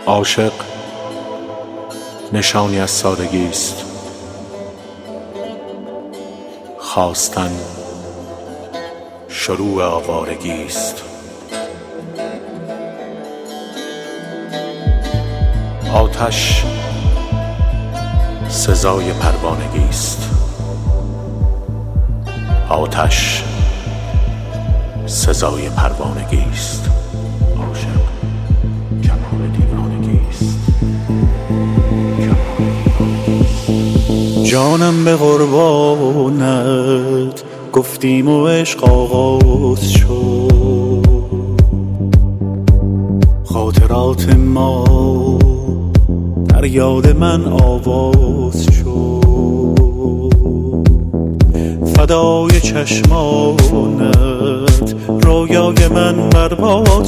عاشق نشانی از سادگی است، خواستن شروع آوارگی است. آتش سزای پروانگی است، آتش سزای پروانگی است. عاشق کمال دیوانگی است، جانم به قربانت گفتیم و عشق آغاز شد. خاطرات ما در یاد من آواز شد. فدای چشمانت رویای من برباد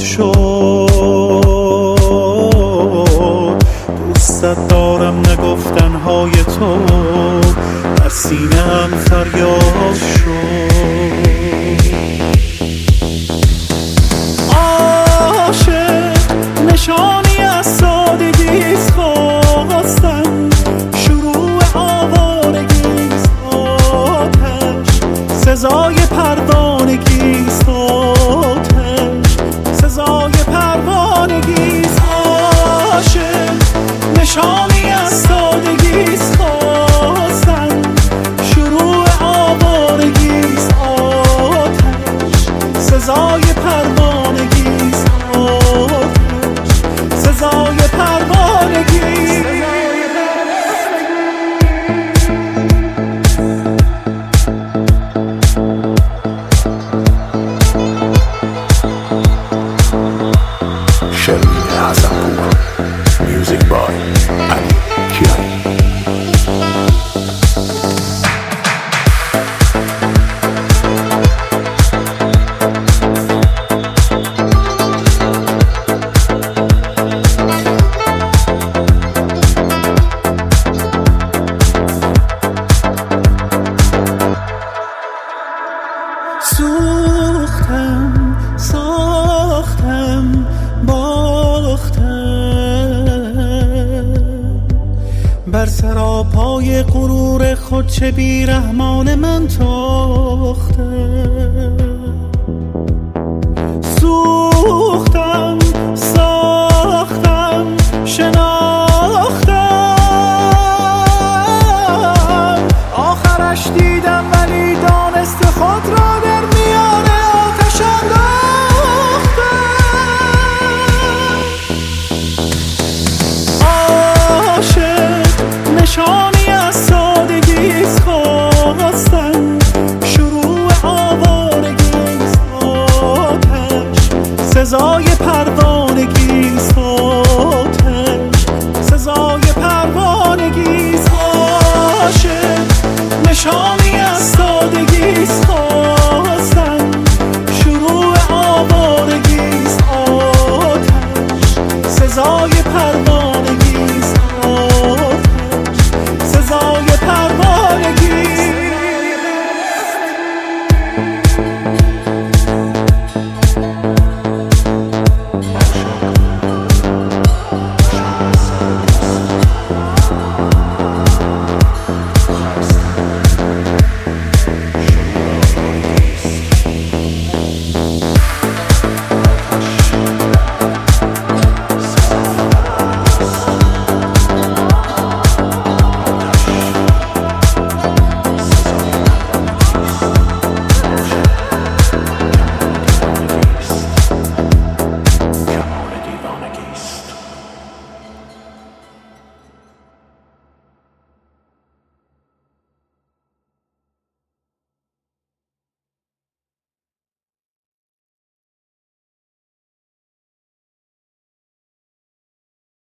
شد. دوستت دارم نگفتنهای تو در سینه‌ام فریاد شد. عاشق نشانی از سادگیست، خواستن شروع آوارگیست. آتش سزای پروانگیست، آتش سزای پروانگیست. عاشق نشانی از سادگیست، خواستن شروع آوارگیست. آتش سزای پروانگیست، آتش سزای پروانگیست. شرمین حسن‌پور، میوزیک بای علی کیانی. سوختم، ساختم، باختم بر سراپای غرور خود، چه بیرحمان من تاختم. سوختم، ساختم، شناختم، آخرش دیدم ولی دانست خود را در میان آتش انداختم. عاشق نشانی از سادگیست، خواستن شروع آوارگیست. آتش سزای پروانگیست، آتش سزای پروانگیست. عاشق نشانی